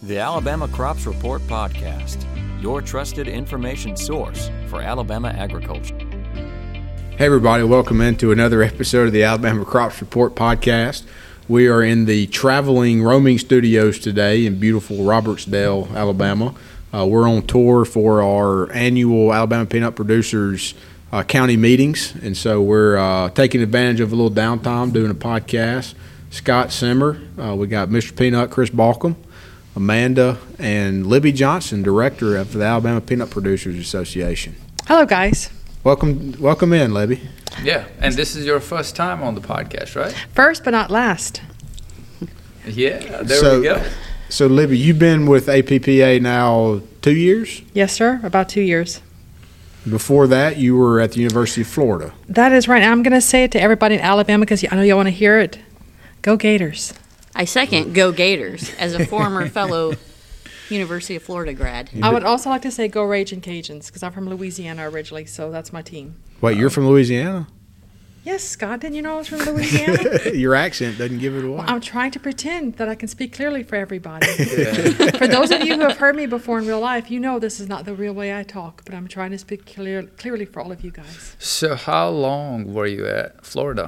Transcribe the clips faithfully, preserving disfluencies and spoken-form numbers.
The Alabama Crops Report Podcast, your trusted information source for Alabama agriculture. Hey everybody, welcome into another episode of the Alabama Crops Report Podcast. We are in the traveling roaming studios today in beautiful Robertsdale, Alabama. Uh, we're on tour for our annual Alabama Peanut Producers uh, county meetings, and so we're uh, taking advantage of a little downtime doing a podcast. Scott Simmer, uh, we got Mister Peanut, Chris Balcom, Amanda, and Libby Johnson, director of the Alabama Peanut Producers Association. Hello, guys. Welcome, welcome in, Libby. Yeah, and this is your first time on the podcast, right? First but not last. Yeah, there so, we go. So, Libby, you've been with A P P A now two years? Yes, sir, about two years. Before that, you were at the University of Florida. That is right. And I'm going to say it to everybody in Alabama because I know y'all want to hear it. Go Gators. I second Go Gators as a former fellow University of Florida grad. I would also like to say Go Ragin' Cajuns because I'm from Louisiana originally, so that's my team. Wait, you're from Louisiana? Yes, Scott, didn't you know I was from Louisiana? Your accent doesn't give it away. Well, I'm trying to pretend that I can speak clearly for everybody. For those of you who have heard me before in real life, you know this is not the real way I talk, but I'm trying to speak clear, clearly for all of you guys. So how long were you at Florida?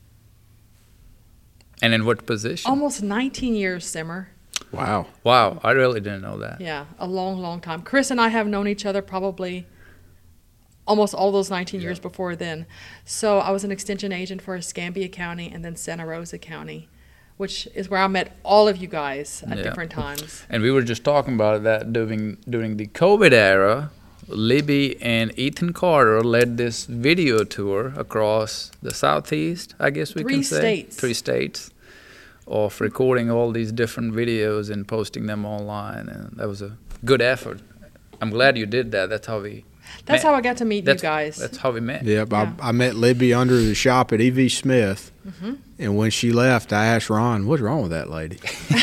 And in what position? Almost nineteen years, Simmer. Wow. Wow, I really didn't know that. Yeah, a long, long time. Chris and I have known each other probably almost all those nineteen years before then. So I was an extension agent for Escambia County and then Santa Rosa County, which is where I met all of you guys at Yeah. different times. And we were just talking about that during during the COVID era. Libby and Ethan Carter led this video tour across the Southeast, I guess we Three can say. states. Three states. Of recording all these different videos and posting them online. And that was a good effort. I'm glad you did that. That's how we That's met. how I got to meet That's, you guys. That's how we met. Yep, Yeah. I, I met Libby under the shop at E V. Smith, Mm-hmm. and when she left, I asked Ron, "What's wrong with that lady?"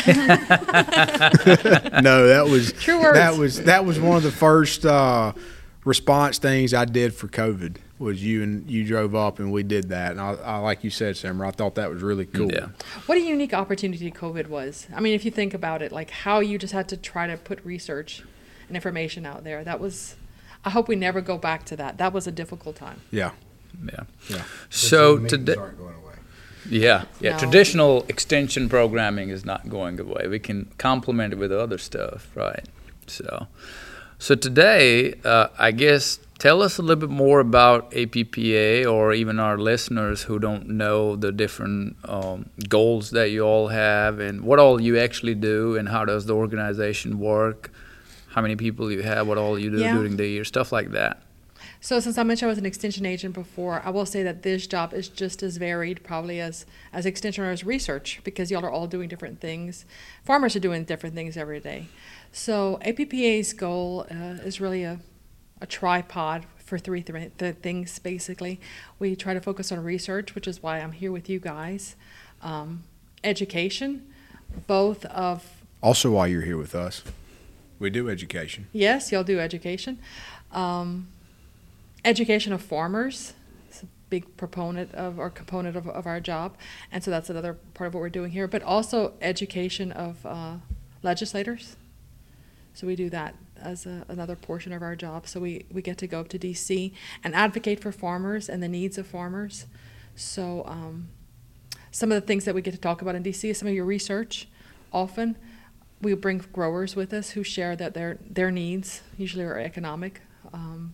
No, that was True words. that was that was one of the first uh, response things I did for COVID. Was you and you drove up and we did that, and I, I like you said, Simmer, I thought that was really cool. Yeah. What a unique opportunity COVID was. I mean, if you think about it, like how you just had to try to put research and information out there. That was, I hope we never go back to that. That was a difficult time. Yeah, Yeah. yeah. So today, aren't going away. yeah, yeah. No. Traditional extension programming is not going away. We can complement it with other stuff, right? So, so today, uh, I guess, tell us a little bit more about A P P A, or even our listeners who don't know the different um, goals that you all have, and what all you actually do, and how does the organization work, how many people you have, what all you do Yeah. during the year, stuff like that. So since I mentioned I was an extension agent before, I will say that this job is just as varied probably as, as extension or as research because y'all are all doing different things. Farmers are doing different things every day. So A P P A's goal uh, is really a, a tripod for three th- th- things basically. We try to focus on research, which is why I'm here with you guys. Um, education, both of, Also, while you're here with us, we do education. yes, y'all do education. Um, education of farmers is a big proponent of or component of, of our job, and so that's another part of what we're doing here. But also education of uh, legislators. So we do that as a, another portion of our job. So we, we get to go up to D C and advocate for farmers and the needs of farmers. So um, some of the things that we get to talk about in D C is some of your research. Often we bring growers with us who share that their their needs usually are economic. Um,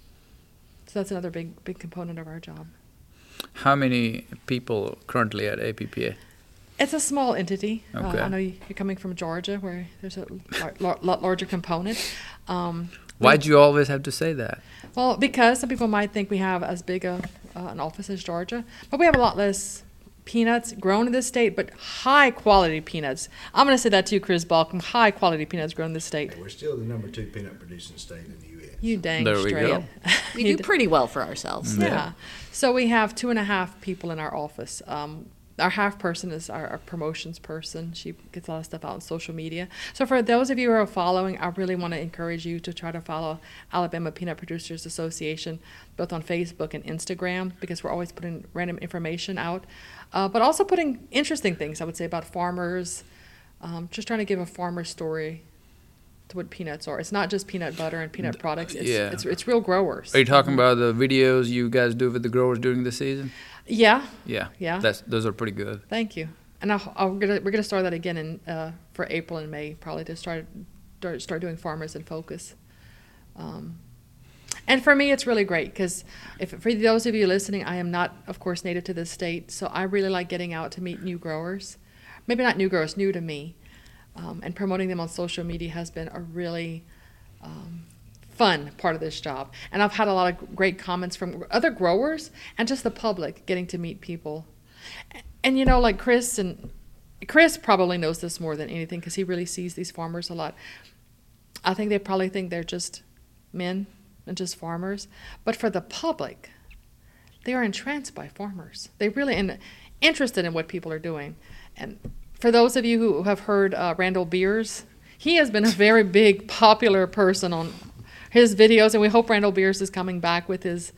so that's another big big component of our job. How many people currently at A P P A? It's a small entity. Okay. Uh, I know you- you're coming from Georgia, where there's a lar- lar- lot larger component. Um, Why'd you always have to say that? Well, because some people might think we have as big a, uh, an office as Georgia, but we have a lot less peanuts grown in this state, but high quality peanuts. I'm going to say that to you, Chris Balcom. High quality peanuts grown in this state. We're still the number two peanut producing state in the U S You dang There we straight. go. We You do d- pretty well for ourselves. Yeah. So we have two and a half people in our office. Um, our half person is our, our promotions person. She gets a lot of stuff out on social media. So for those of you who are following, I really want to encourage you to try to follow Alabama Peanut Producers Association, both on Facebook and Instagram, because we're always putting random information out, uh, but also putting interesting things, I would say, about farmers, um, just trying to give a farmer story to what peanuts are. It's not just peanut butter and peanut products. It's, yeah. it's, it's real growers. Are you talking about the videos you guys do with the growers during the season? Yeah. Yeah. Yeah. That's, those are pretty good. Thank you. And I'll, I'll, we're gonna we're gonna start that again in uh, for April and May, probably to start start, start doing Farmers in Focus. Um, and for me, it's really great because if for those of you listening, I am not, of course, native to this state, so I really like getting out to meet new growers. Maybe not new growers, new to me, um, and promoting them on social media has been a really um, fun part of this job. And I've had a lot of great comments from other growers and just the public getting to meet people. And, you know, like Chris, and Chris probably knows this more than anything because he really sees these farmers a lot. I think they probably think they're just men and just farmers. But for the public, they are entranced by farmers. They really are interested in what people are doing. And for those of you who have heard uh, Randall Beers, he has been a very big, popular person on his videos. And we hope Randall Beers is coming back with his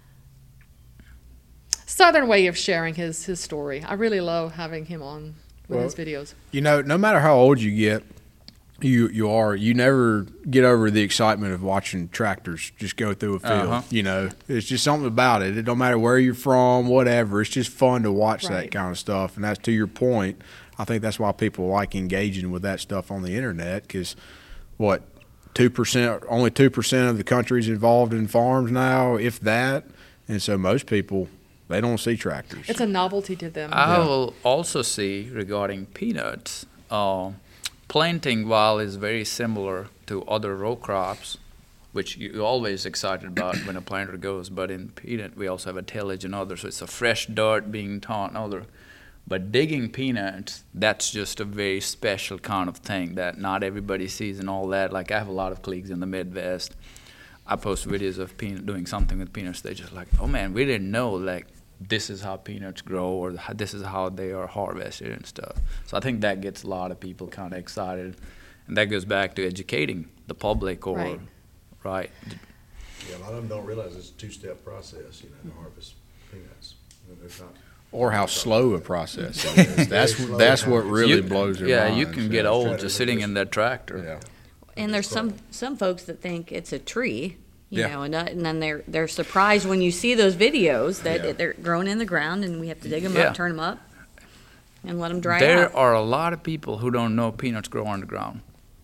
Southern way of sharing his, his story. I really love having him on with Well, his videos. You know, no matter how old you get, you you are, you never get over the excitement of watching tractors just go through a field. Uh-huh. You know, it's just something about it. It don't matter where you're from, whatever. It's just fun to watch that Right. kind of stuff. And that's to your point. I think that's why people like engaging with that stuff on the internet because, what, two percent, only two percent of the country's involved in farms now, if that. And so most people, they don't see tractors. It's a novelty to them. I will also see regarding peanuts, uh, planting while is very similar to other row crops, which you're always excited about when a planter goes. But in peanut, we also have a tillage and other, so it's a fresh dirt being taught and other. But digging peanuts, that's just a very special kind of thing that not everybody sees and all that. Like I have a lot of colleagues in the Midwest. I post videos of peanut doing something with peanuts. They're just like, oh man, we didn't know like this is how peanuts grow or this is how they are harvested and stuff. So I think that gets a lot of people kind of excited. And that goes back to educating the public or, Right. right. Yeah, a lot of them don't realize it's a two-step process, you know, to harvest peanuts. You know, there's not- Or how slow a process it is. That's Very slow that's what process. really You- blows their Yeah, minds. you can yeah. get old Tractor just sitting in that tractor. Yeah. And there's some some folks that think it's a tree, you Yeah. know, and, uh, and then they're they're surprised when you see those videos that Yeah. they're grown in the ground and we have to dig them Yeah. up, turn them up, and let them dry There out. are a lot of people who don't know peanuts grow underground.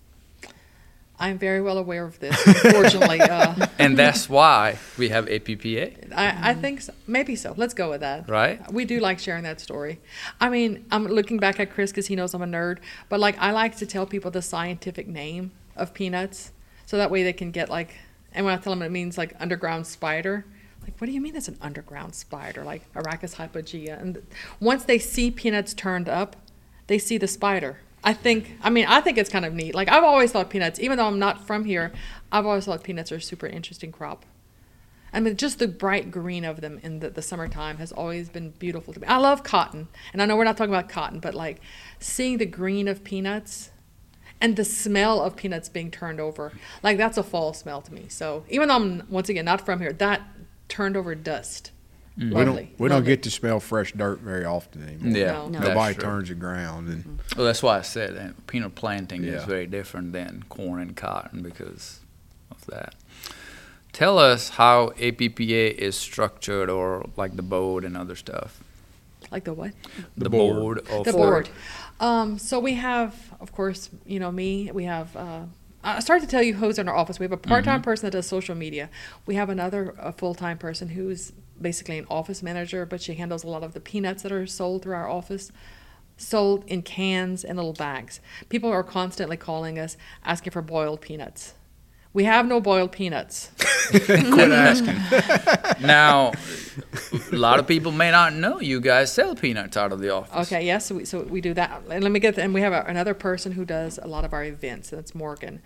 I'm very well aware of this, unfortunately. uh, And that's why we have A P P A, I, I think so. Maybe so. Let's go with that. right? We do like sharing that story. I mean, I'm looking back at Chris because he knows I'm a nerd, but like I like to tell people the scientific name of peanuts so that way they can get like, and when I tell them it means like underground spider, like, what do you mean it's an underground spider? Like Arachis hypogea. And once they see peanuts turned up, they see the spider. I think, I mean, I think it's kind of neat. Like I've always thought peanuts, even though I'm not from here, I've always thought peanuts are a super interesting crop. I mean, just the bright green of them in the, the summertime has always been beautiful to me. I love cotton. And I know we're not talking about cotton, but like seeing the green of peanuts and the smell of peanuts being turned over, like that's a fall smell to me. So even though I'm, once again, not from here, that turned over dust. We Lovely. don't we don't Lovely. get to smell fresh dirt very often anymore. Yeah, No. No. that's Nobody true. turns the ground and Well, that's why I said that peanut planting Yeah. is very different than corn and cotton because of that. Tell us how A P P A is structured or like the board and other stuff. Like the what? The, board. board. of The board. Um, so we have, of course, you know, me. We have, uh, I started to tell you who's in our office. We have a part-time person that does social media. We have another a full-time person who's basically an office manager, but she handles a lot of the peanuts that are sold through our office, sold in cans and little bags. People are constantly calling us, asking for boiled peanuts. We have no boiled peanuts. quit asking. Now, a lot of people may not know you guys sell peanuts out of the office. Okay, yes, so we, so we do that. And let me get, and we have a, another person who does a lot of our events, that's Morgan.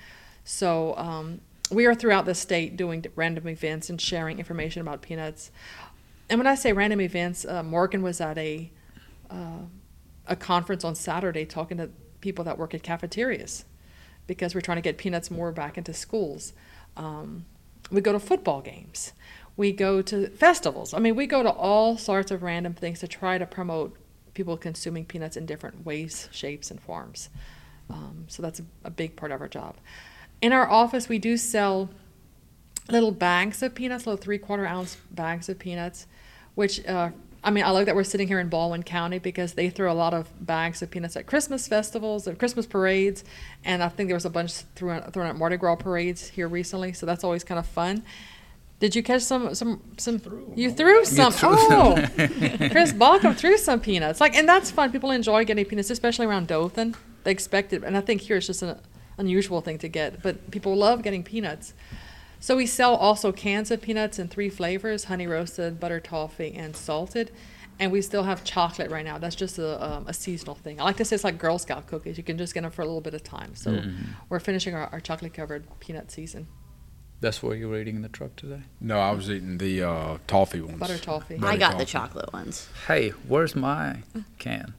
So um, we are throughout the state doing random events and sharing information about peanuts. And when I say random events, uh, Morgan was at a, uh, a conference on Saturday talking to people that work at cafeterias because we're trying to get peanuts more back into schools. Um, we go to football games. We go to festivals. I mean, we go to all sorts of random things to try to promote people consuming peanuts in different ways, shapes, and forms. Um, so that's a, a big part of our job. In our office, we do sell little bags of peanuts, little three-quarter ounce bags of peanuts, which, uh, I mean, I like that we're sitting here in Baldwin County because they throw a lot of bags of peanuts at Christmas festivals and Christmas parades, and I think there was a bunch thrown, thrown at Mardi Gras parades here recently, so that's always kind of fun. Did you catch some, some, some, you threw some, oh, Chris Balcom threw some peanuts. Like, and that's fun. People enjoy getting peanuts, especially around Dothan. They expect it, and I think here it's just an unusual thing to get, but people love getting peanuts. So we sell also cans of peanuts in three flavors: honey roasted, butter toffee, and salted. And we still have chocolate right now. That's just a, um, a seasonal thing. I like to say it's like Girl Scout cookies. You can just get them for a little bit of time. So mm-hmm. we're finishing our, our chocolate-covered peanut season. That's what you were eating in the truck today? No, I was eating the uh, toffee ones. Butter toffee. Butter I got toffee. the chocolate ones. Hey, where's my can?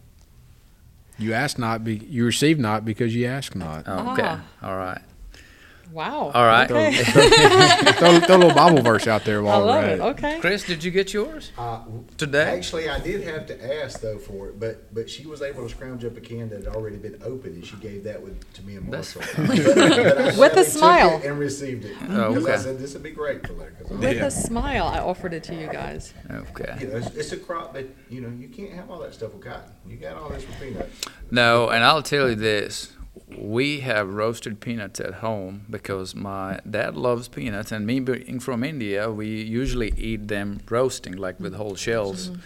You asked not, be, you received not because you asked not. Oh, okay, Ah. all right. Wow. All right. Okay. throw, throw a little Bible verse out there I while love we're at it. it. Okay. Chris, did you get yours Uh, today? Actually, I did have to ask though for it, but but she was able to scrounge up a can that had already been opened, and she gave that with, to me and That's- Marshall. But- but I With a gladly took smile. it and received it. Oh, Because okay. I said this would be great for her. 'cause I- With a smile, I offered it to you guys. Okay. You know, it's, it's a crop that you know you can't have all that stuff with cotton. You got all this with peanuts. No, and I'll tell you this. We have roasted peanuts at home because my dad loves peanuts, and me being from India, we usually eat them roasting, like with whole shells. Mm-hmm.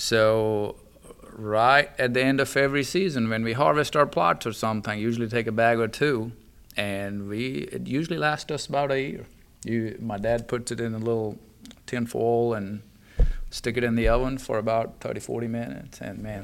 So right at the end of every season, when we harvest our plots or something, usually take a bag or two, and we it usually lasts us about a year. You, my dad puts it in a little tin foil and stick it in the oven for about thirty, forty minutes, and man.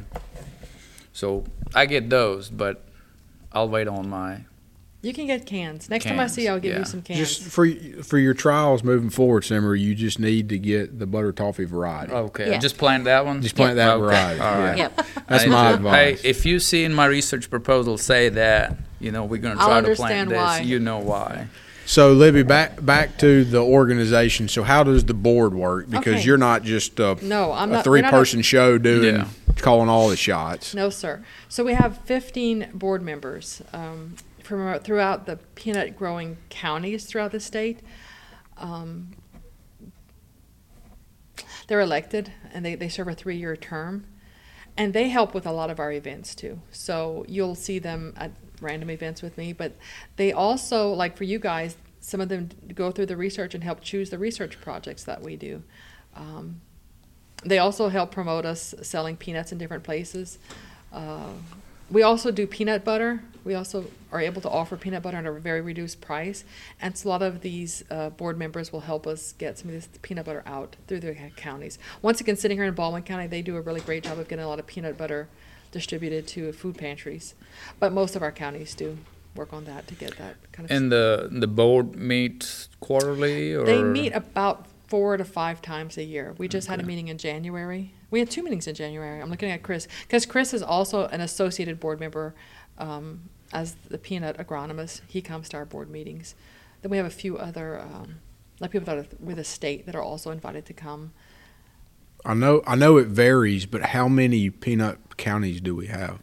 So I get those, but I'll wait on my. You can get cans. Next time I see you, I'll give yeah. you some cans. Just for for your trials moving forward, Simmer, you just need to get the butter toffee variety. Okay, Yeah. just plant that one. Just plant that Okay, variety. all right. Yeah. Yep. That's Hey, my hey, advice. if you see in my research proposal say that, you know, we're going to I'll try to plant understand this, why. you know why. So, Libby, back back to the organization. So, how does the board work? Because Okay. you're not just a, No, I'm a not- we're not a- three-person show doing Yeah. calling all the shots. No, sir. So we have fifteen board members um, from throughout the peanut growing counties throughout the state. Um, they're elected, and they, they serve a three-year term. And they help with a lot of our events, too. So you'll see them at random events with me. But they also, like for you guys, some of them go through the research and help choose the research projects that we do. Um, They also help promote us selling peanuts in different places. Uh, we also do peanut butter. We also are able to offer peanut butter at a very reduced price. And so a lot of these uh, board members will help us get some of this peanut butter out through the counties. Once again, sitting here in Baldwin County, they do a really great job of getting a lot of peanut butter distributed to food pantries. But most of our counties do work on that to get that kind of And the the board meets quarterly, or They meet about four to five times a year. We just had a meeting in January. We had two meetings in January. I'm looking at Chris, because Chris is also an associated board member um, as the peanut agronomist. He comes to our board meetings. Then we have a few other, um, like people that are with the state that are also invited to come. I know I know it varies, but how many peanut counties do we have?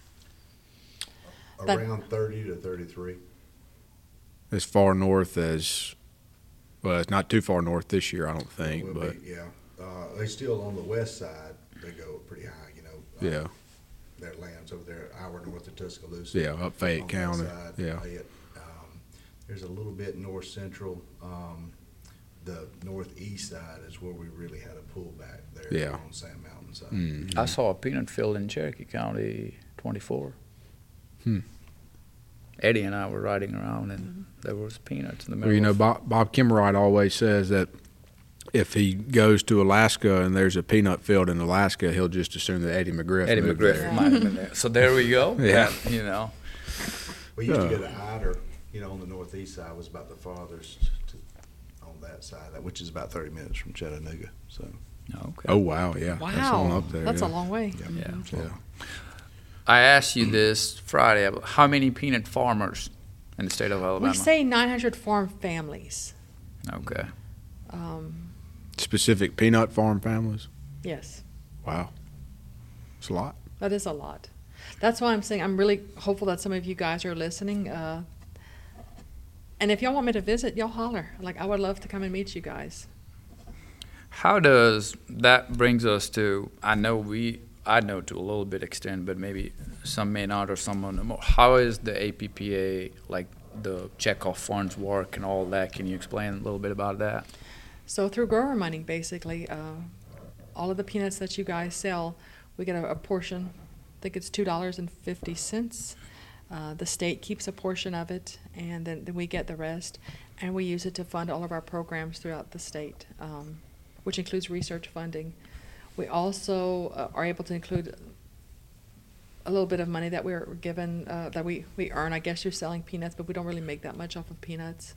That- Around thirty to thirty-three. As far north as, well, it's not too far north this year, I don't think, Will but be, yeah, uh, they still on the west side. They go pretty high, you know. uh, yeah, Their lands over there, hour north of Tuscaloosa. yeah, up Fayette on that County, side, yeah. Fayette. Um, There's a little bit north central. Um, the northeast side is where we really had a pullback there. Yeah. On Sand Mountain side. Mm. I saw a peanut field in Cherokee County, twenty-four. Hmm. Eddie and I were riding around, and there was peanuts in the middle. Well, you know, of- Bob, Bob Kimmerite always says that if he goes to Alaska and there's a peanut field in Alaska, he'll just assume that Eddie McGriff Eddie moved McGriff there. might have been there. So there we go. Yeah. That, you know. We used to Uh. go to Ider, you know, on the northeast side was about the farthest to, on that side, which is about thirty minutes from Chattanooga. So Okay. Oh, wow, yeah. Wow, That's long up there. that's yeah. a long way. Yeah. Yeah. I asked you this Friday about how many peanut farmers in the state of Alabama. We say nine hundred farm families. Okay. Um, Specific peanut farm families? yes, Wow. It's a lot. that is a lot. That's why I'm saying I'm really hopeful that some of you guys are listening. Uh, and if y'all want me to visit, y'all holler. Like, I would love to come and meet you guys. How does that brings us to? I know we, I know to a little bit extent, but maybe some may not, or some know more. How is the A P P A, like the checkoff funds work and all that? Can you explain a little bit about that? So through grower money, basically, uh, all of the peanuts that you guys sell, we get a, a portion. I think it's two dollars and fifty cents. Uh, the state keeps a portion of it, and then, then we get the rest, and we use it to fund all of our programs throughout the state, um, which includes research funding. We also uh, are able to include a little bit of money that we're given, uh, that we, we earn, I guess, through selling peanuts, but we don't really make that much off of peanuts.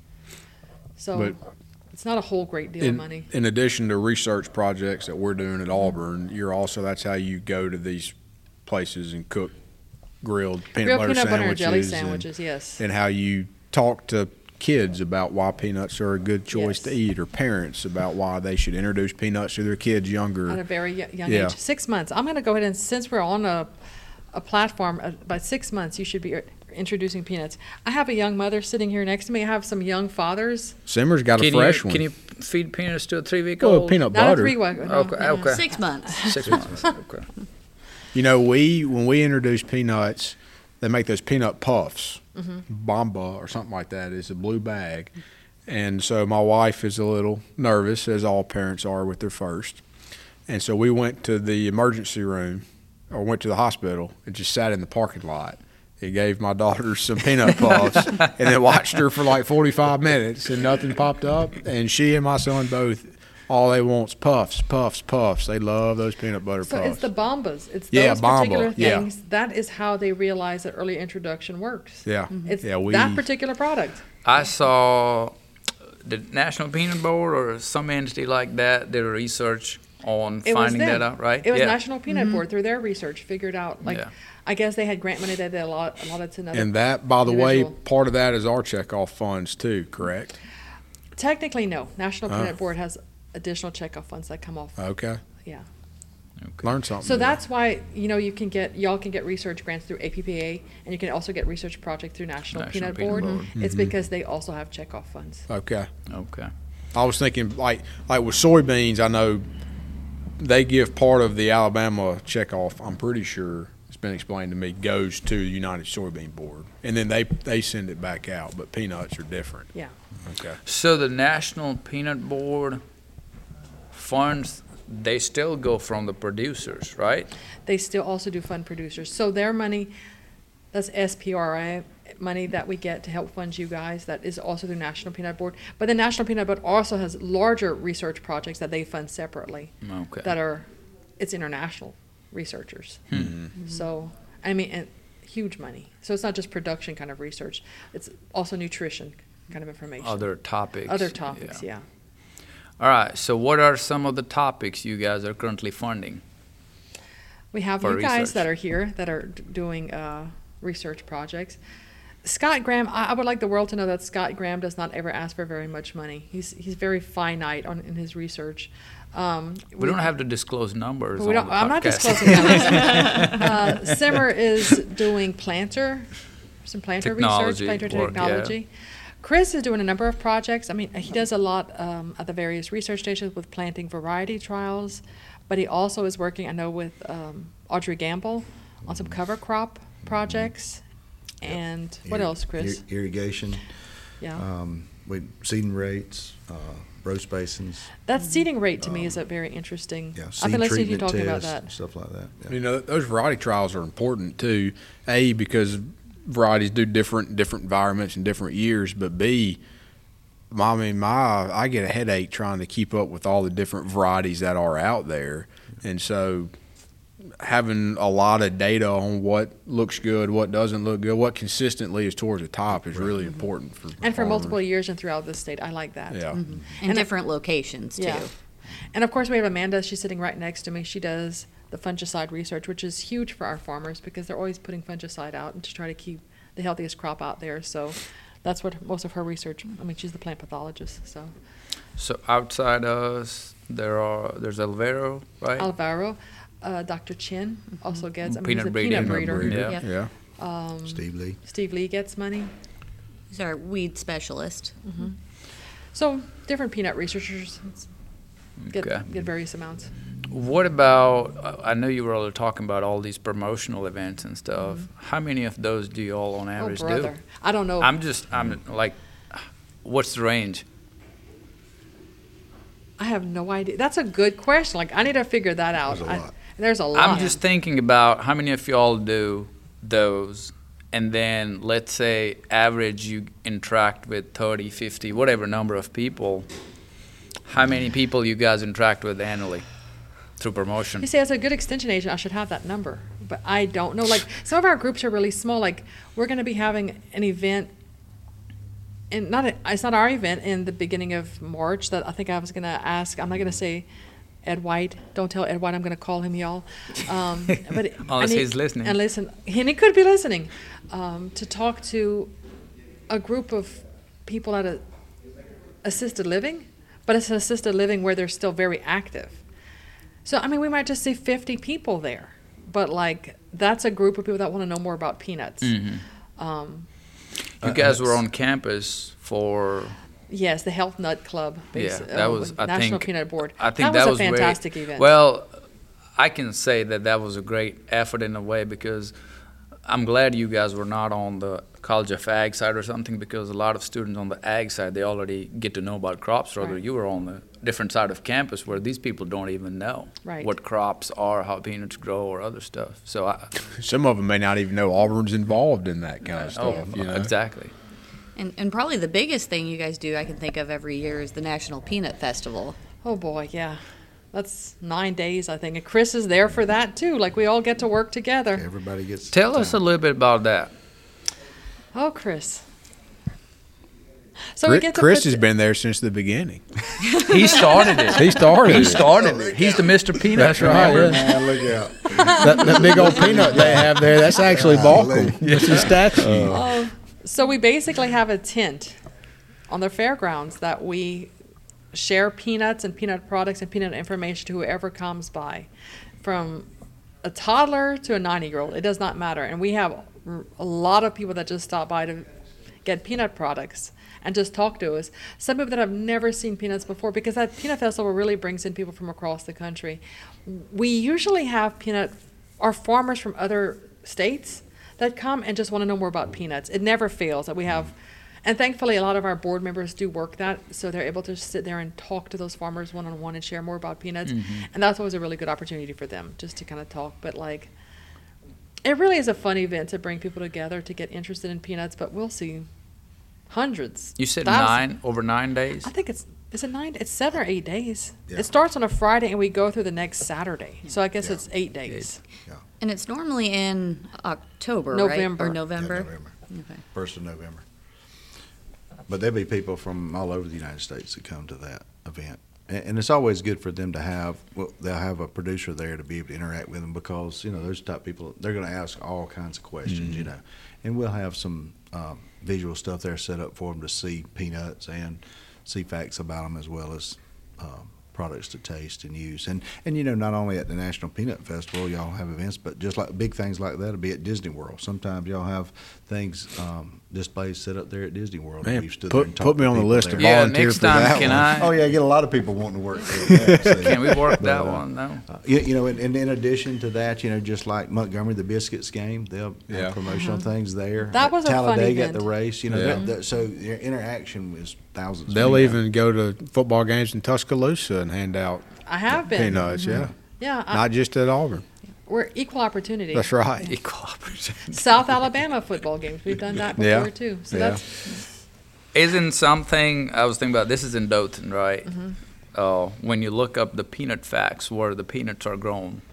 So But it's not a whole great deal of In, money. in addition to research projects that we're doing at Auburn, you're also, that's how you go to these places and cook grilled peanut Real butter peanut butter and sandwiches. jelly and- sandwiches, yes. And how you talk to kids about why peanuts are a good choice Yes. to eat, or parents about why they should introduce peanuts to their kids younger. At a very y- young Yeah. age, six months. I'm going to go ahead and, since we're on a, a platform, uh, by six months you should be uh, introducing peanuts. I have a young mother sitting here next to me. I have some young fathers. Simmer's got a Can fresh you, one. Can you feed peanuts to a three-week Well, old? peanut Not a butter. three week. No, Okay, no. okay. Six months. Six months. Okay. You know, we when we introduce peanuts, they make those peanut puffs. Mm-hmm. Bomba or something like that. It's a blue bag. And so my wife is a little nervous, as all parents are with their first. And so we went to the emergency room, or went to the hospital, and just sat in the parking lot. He gave my daughter some peanut puffs, and then watched her for like forty-five minutes, and nothing popped up. And she and my son both, all they want's puffs, puffs, puffs. They love those peanut butter So puffs. it's the bombas. It's Yeah, those Bomba, particular yeah. things. That is how they realize that early introduction works. yeah, It's yeah. We that particular product. I saw the National Peanut Board or some entity like that did a research on It was finding them. that out, right? It was yeah. National Peanut Board through their research figured out. Like, Yeah. I guess they had grant money that they allot, allotted to another. And that, by the way, individual. part of that is our checkoff funds too, correct? Technically, no. National Oh. Peanut Board has additional checkoff funds that come off. Okay, Yeah. Okay. learn something. So today. that's why, you know, you can get, y'all can get research grants through A P P A, and you can also get research project through National, National Peanut, Peanut Board. Board. It's because they also have checkoff funds. Okay. Okay. I was thinking, like, like with soybeans, I know they give part of the Alabama checkoff. I'm pretty sure it's been explained to me goes to the United Soybean Board, and then they they send it back out. But peanuts are different. Yeah. Okay. So the National Peanut Board funds, they still go from the producers, right? They still also do fund producers. So their money, that's S P R I money that we get to help fund you guys. That is also through National Peanut Board. But the National Peanut Board also has larger research projects that they fund separately. Okay. That are, it's international researchers. So, I mean, and huge money. So it's not just production kind of research. It's also nutrition kind of information. Other topics. Other topics, yeah. All right. So what are some of the topics you guys are currently funding? We have For you guys research. that are here that are d- doing uh, research projects. Scott Graham, I, I would like the world to know that Scott Graham does not ever ask for very much money. He's he's very finite on in his research. Um, We don't have to disclose numbers. we on don't, the I'm not podcast. disclosing numbers. uh, Simmer is doing planter, some planter Technology research, planter work, yeah. technology. Chris is doing a number of projects. I mean, he does a lot um, at the various research stations with planting variety trials, but he also is working, I know, with um, Audrey Gamble on some cover crop projects. And what Ir- else, Chris? ir- Irrigation, Yeah. um, with seeding rates, uh, row spacings, That seeding rate to me is a very interesting. yeah, I've seed been listening to you treatment talking about tests, that. stuff like that. Yeah. You know, those variety trials are important too. A, because varieties do different different environments and different years, but B, I mean, my I get a headache trying to keep up with all the different varieties that are out there, and so having a lot of data on what looks good, what doesn't look good, what consistently is towards the top is really important for And for farmers. multiple years and throughout the state. I like that. Yeah. In And- different locations, too. Yeah. And of course, we have Amanda. She's sitting right next to me. She does the fungicide research, which is huge for our farmers because they're always putting fungicide out and to try to keep the healthiest crop out there. So that's what most of her research. I mean, she's the plant pathologist. So So outside us, there are there's Alvaro, right? Alvaro, Uh, Doctor Chin also gets. I mean, Peanut he's a breeding. peanut Peanut breeder. breeder. Yep. Yeah. Um, Steve Lee. Steve Lee gets money. He's our weed specialist. So different peanut researchers get Okay. get various amounts. What about, uh, I know you were all talking about all these promotional events and stuff. How many of those do you all on Oh average brother, do? I don't know. I'm just, I'm like, what's the range? I have no idea. That's a good question. Like I need to figure that out. There's a I- lot. there's a lot. I'm just thinking about how many of y'all do those, and then let's say average you interact with thirty, fifty, whatever number of people. How many people you guys interact with annually through promotion? You see, as a good extension agent, I should have that number, but I don't know. Like some of our groups are really small. Like we're going to be having an event, and not a, it's not our event in the beginning of March. That I think I was going to ask. I'm not going to say Ed White. Don't tell Ed White. I'm going to call him y'all. Um, but I Unless need- he's listening. And listen, and he could be listening. Um, to talk to a group of people at a assisted living, but it's an assisted living where they're still very active. So, I mean, we might just see fifty people there, but like that's a group of people that want to know more about peanuts. Mhm. Um, You guys were on campus for, yes, the Health Nut Club. yeah, basi- that uh, was, I National think. Peanut Board. I think that was that a was very- fantastic event. Well, I can say that that was a great effort in a way because I'm glad you guys were not on the College of Ag side or something because a lot of students on the ag side, they already get to know about crops. Rather, Right. you were on the different side of campus where these people don't even know Right. what crops are, how peanuts grow, or other stuff. So, I, Some of them may not even know Auburn's involved in that kind of oh, stuff. You know? exactly. And, and probably the biggest thing you guys do I can think of every year is the National Peanut Festival. oh boy, yeah, that's nine days I think, and Chris is there for that too. Like we all get to work together. Everybody gets. Tell us a little bit about that. Oh, Chris. So we Chris, get to Chris put has the- been there since the beginning. He started it. He started He it. started it. He's the Mister Peanut. That's right. remember? Yeah. Man, look out. that, that big old peanut they have there, that's actually Balkum. It's his statue. Oh, so we basically have a tent on the fairgrounds that we share peanuts and peanut products and peanut information to whoever comes by, from a toddler to a ninety-year-old. It does not matter. And we have r- a lot of people that just stop by to get peanut products and just talk to us. Some people that have never seen peanuts before, because that peanut festival really brings in people from across the country. We usually have peanut, our farmers from other states that come and just want to know more about peanuts. It never fails that we have, and thankfully a lot of our board members do work that, so they're able to sit there and talk to those farmers one-on-one and share more about peanuts. And that's always a really good opportunity for them, just to kind of talk. But like, it really is a fun event to bring people together to get interested in peanuts, but we'll see hundreds. You said thousands. nine, over nine days? I think it's, is it nine? It's seven or eight days. Yeah. It starts on a Friday and we go through the next Saturday. So I guess Yeah. it's eight days. And it's normally in October, November. right? Or Yeah, November? November. Okay. First of November. But there'll be people from all over the United States that come to that event. And, and it's always good for them to have, well, they'll have a producer there to be able to interact with them because, you know, those type of people, they're going to ask all kinds of questions, you know. And we'll have some um, visual stuff there set up for them to see peanuts and see facts about them as well as um, products to taste and use. And, and, you know, not only at the National Peanut Festival, y'all have events, but just like big things like that will be at Disney World. Sometimes y'all have things, um, displays set up there at Disney World. Man, We've stood put- there and put talked me to on the people list there. to Yeah, volunteer next for time, that can one. I? Oh, yeah, get a lot of people wanting to work there. Yeah, so- Can we work that But, uh, one? No. Uh, you, you know, and, and in addition to that, you know, just like Montgomery, the Biscuits game, they'll Yeah. have promotional things there. That At was a fun Talladega at the event. race, you know, Yeah. that, that, so their interaction was thousands. of They'll people. even go to football games in Tuscaloosa and hand out I have been. peanuts, yeah. Yeah, I, Not just at Auburn. we're equal opportunity. That's right. Equal opportunity. South Alabama football games. We've done that before Yeah. too. So Yeah. that's Isn't something, I was thinking about, this is in Dothan, right? Mm-hmm. Uh, when you look up the peanut facts, where the peanuts are grown,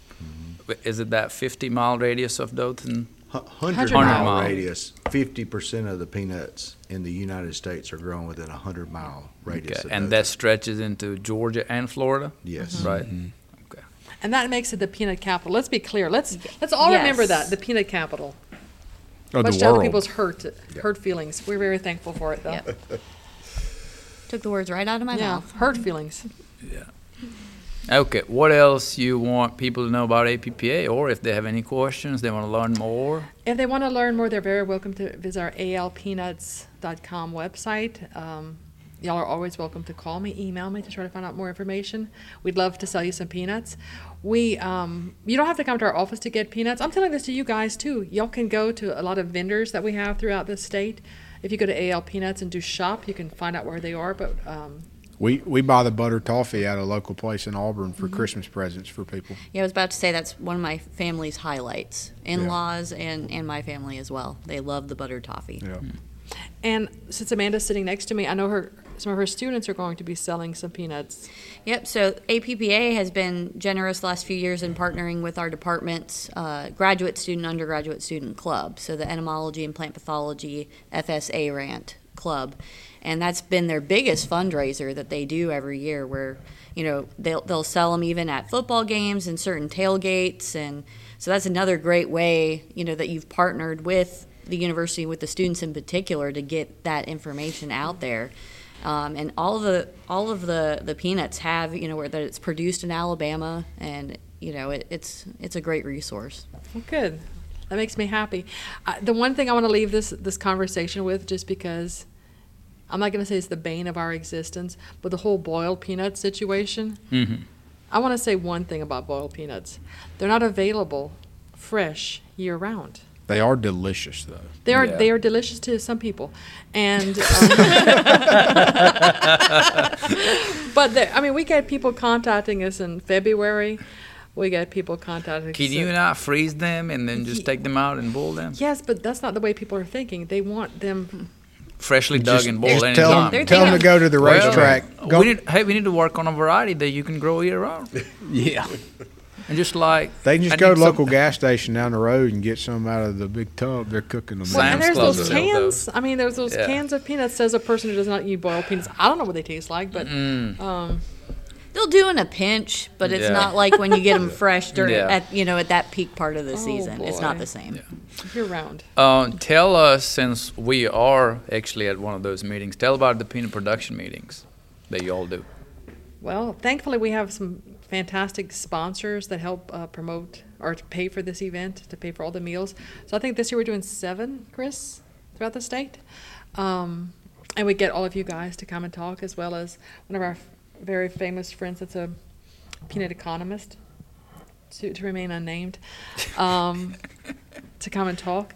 is it that fifty mile radius of Dothan? Hu- Hundred Hundred mile. mile radius, fifty percent of the peanuts in the United States are grown within a hundred mile radius. Okay. of And Dothan. that stretches into Georgia and Florida? Yes. Mm-hmm. Right. Okay. and that makes it the peanut capital. Let's be clear. Let's let's all Yes. remember that the peanut capital. Of Much the to other world. people's hurt hurt feelings. We're very thankful for it though. Yep. Took the words right out of my Yeah, mouth. hurt feelings. Yeah. Okay, what else you want people to know about A P P A, or if they have any questions, they want to learn more? If they want to learn more, they're very welcome to visit our A L peanuts dot com website. Um, y'all are always welcome to call me, email me to try to find out more information. We'd love to sell you some peanuts. We, um, you don't have to come to our office to get peanuts. I'm telling this to you guys too. Y'all can go to a lot of vendors that we have throughout the state. If you go to A L Peanuts and do shop, you can find out where they are. But um, We we buy the butter toffee at a local place in Auburn for Mm-hmm. Christmas presents for people. Yeah, I was about to say that's one of my family's highlights. In-laws and, and my family as well. They love the butter toffee. Yeah. and since Amanda's sitting next to me, I know her. Some of her students are going to be selling some peanuts. Yep, so A P P A has been generous the last few years in partnering with our department's uh, graduate student, undergraduate student club, so the Entomology and Plant Pathology F S A R A N T club. And that's been their biggest fundraiser that they do every year where, you know, they'll, they'll sell them even at football games and certain tailgates. And so that's another great way, you know, that you've partnered with the university, with the students in particular, to get that information out there. Um, and all of the all of the, the peanuts have, you know, where that it's produced in Alabama, and you know it, it's it's a great resource. Well, good. That makes me happy. Uh, the one thing I want to leave this this conversation with, just because I'm not going to say it's the bane of our existence, but the whole boiled peanut situation. Mm-hmm. I want to say one thing about boiled peanuts: they're not available fresh year round. They are delicious, though. They are Yeah. they are delicious to some people, and um, but they- I mean, we get people contacting us in February. We get people contacting us. Can you in- not freeze them and then just Ye- take them out and boil them? Yes, but that's not the way people are thinking. They want them. Freshly dug Just- and boiled just tell anytime. them, tell them to go to the Well, racetrack. Go- we need, hey, we need to work on a variety that you can grow year round. yeah. And just like They can I just go to need the local some- gas station down the road and get some out of the big tub. They're cooking them. Well, and Sam's there's Club those sell cans. I mean, there's those Yeah. cans of peanuts. Says a person who does not eat boiled peanuts. I don't know what they taste like, but Mm. um, They'll do in a pinch, but it's Yeah. not like when you get them fresh during Yeah. at you know at that peak part of the Oh, season. It's not boy. the same. year round. Uh, tell us, since we are actually at one of those meetings, tell about the peanut production meetings that you all do. Well, thankfully, we have some fantastic sponsors that help uh, promote or to pay for this event, to pay for all the meals. So I think this year we're doing seven, Chris, throughout the state. Um, and we get all of you guys to come and talk, as well as one of our f- very famous friends that's a peanut economist, to, to remain unnamed, um, to come and talk.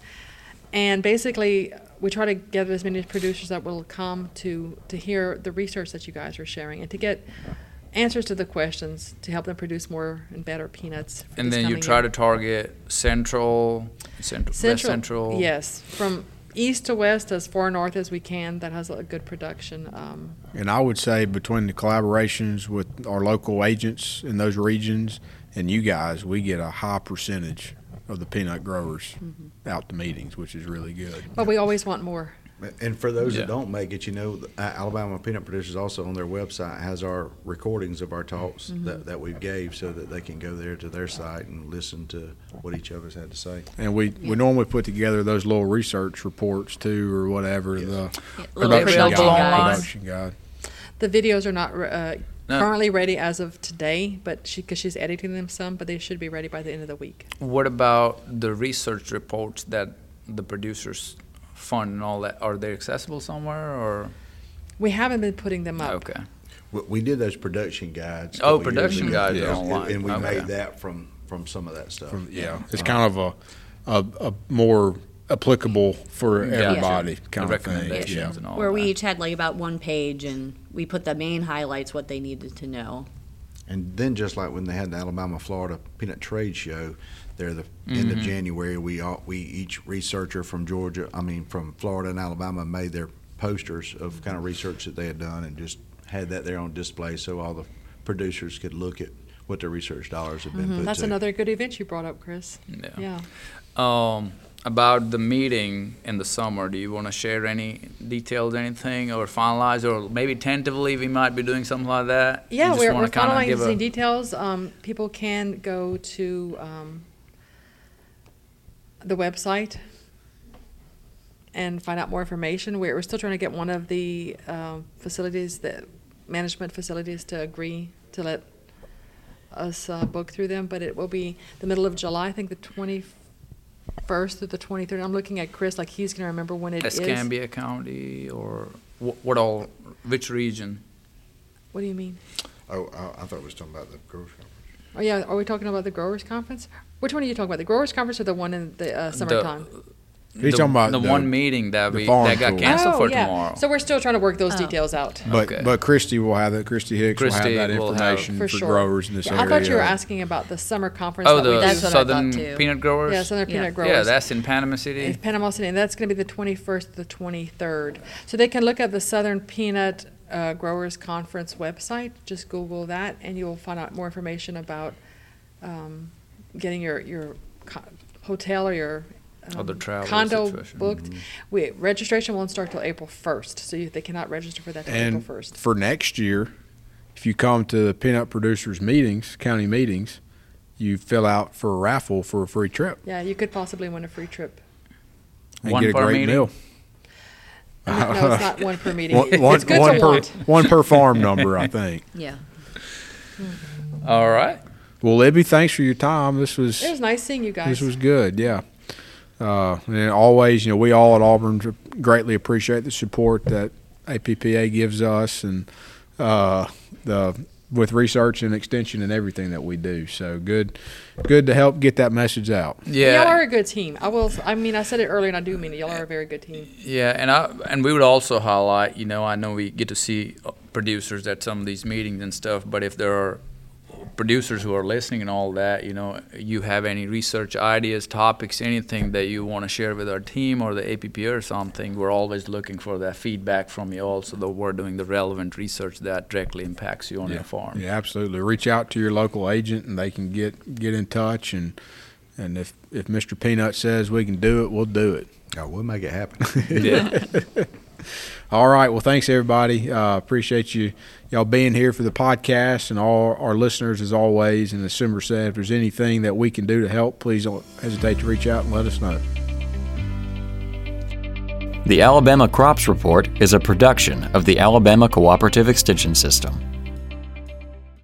And basically, we try to get as many producers that will come to, to hear the research that you guys are sharing and to get answers to the questions to help them produce more and better peanuts. for And this then you coming try year. to target central, central, west central. Yes, from east to west, as far north as we can, that has a good production. Um, And I would say between the collaborations with our local agents in those regions and you guys, we get a high percentage of the peanut growers out to meetings, which is really good. but we always want more. And for those Yeah. that don't make it, you know, the A- Alabama Peanut Producers also on their website has our recordings of our talks Mm-hmm. that, that we've gave, so that they can go there to their site and listen to what each of us had to say. And we, we normally put together those little research reports too, or whatever, Yes. the Yeah, little Production production guide. guides. production guide. The videos are not uh, No. currently ready as of today, but she because she's editing them some, but they should be ready by the end of the week. What about the research reports that the producers fund and all that? Are they accessible somewhere or? We haven't been putting them up. Okay. We, we did those production guides. a Oh, couple years production ago. guides are And- online. And we Okay. made that from, from some of that stuff. Yeah, it's kind of a, a, a more applicable for everybody The kind of thing. recommendations Yeah. and all Where we that. each had like about one page, and we put the main highlights, what they needed to know. And then just like when they had the Alabama Florida Peanut Trade Show, there the end of Mhm. January, we all, we each researcher from Georgia, I mean from Florida and Alabama, made their posters of kind of research that they had done and just had that there on display so all the producers could look at what their research dollars have been put Mm-hmm. That's to. another good event you brought up, Chris. Yeah. Yeah. Um, about the meeting in the summer, do you want to share any details, anything, or finalize, or maybe tentatively we might be doing something like that? You Yeah, just we're, wanna we're kinda give finalizing a- details. Um, people can go to um, the website and find out more information. We're, we're still trying to get one of the um, facilities, the management facilities, to agree to let us uh, book through them, but it will be the middle of July, I think the twenty-first through the twenty-third. I'm looking at Chris like he's going to remember when it is. Escambia County or wh- what all, which region? What do you mean? Oh, I, I thought we was talking about the growers conference. Oh, yeah, are we talking about the Growers Conference? Which one are you talking about, the Growers Conference or the one in the uh, summertime? He's the, talking about the, the- one meeting that the we farm that got tour. canceled oh, for yeah. tomorrow. So we're still trying to work those Oh. details out. But Okay. but Christy will have that. Christy Hicks Christy will have that will have- information For for, sure. growers in this Yeah, area. I thought you were asking about the summer conference. oh, that we the do. That's what I thought Southern too. Peanut Growers. Yeah, Southern Yeah. Peanut Growers. Yeah, that's in Panama City. in Panama City, and that's going to be the twenty-first to the twenty-third. So they can look at the Southern Peanut uh, Growers Conference website. Just Google that, and you'll find out more information about um, getting your your co- hotel or your um, Other travel condo situation. booked. We registration won't start till April first, so you, they cannot register for that till April And first. for next year, if you come to the peanut producers meetings, county meetings, you fill out for a raffle for a free trip Yeah, you could possibly win a free trip. and One get a per great meeting? meal. No, it's not one per meeting. One, It's one, good one to per want. one per farm number, I think. Yeah. All right. Well, Libby, thanks for your time. This was It was nice seeing you guys. this was good. Yeah. Uh, and always, you know, we all at Auburn greatly appreciate the support that A P P A gives us, and uh, the with research and extension and everything that we do. So good, good to help get that message out. Yeah. Y'all are a good team. I will. I mean, I said it earlier, and I do mean it. Y'all are a very good team. Yeah, and I and we would also highlight, you know, I know we get to see producers at some of these meetings and stuff, but if there are producers who are listening and all that, you know, you have any research ideas, topics, anything that you want to share with our team or the A P P A or something, we're always looking for that feedback from you all so that we're doing the relevant research that directly impacts you on your farm. Yeah, absolutely. Reach out to your local agent, and they can get get in touch. And and if if Mister Peanut says we can do it, we'll do it. Oh, we'll make it happen. Yeah. All right. Well, thanks everybody. Uh, appreciate you y'all being here for the podcast, and all our listeners as always. And as Simber said, if there's anything that we can do to help, please don't hesitate to reach out and let us know. The Alabama Crops Report is a production of the Alabama Cooperative Extension System.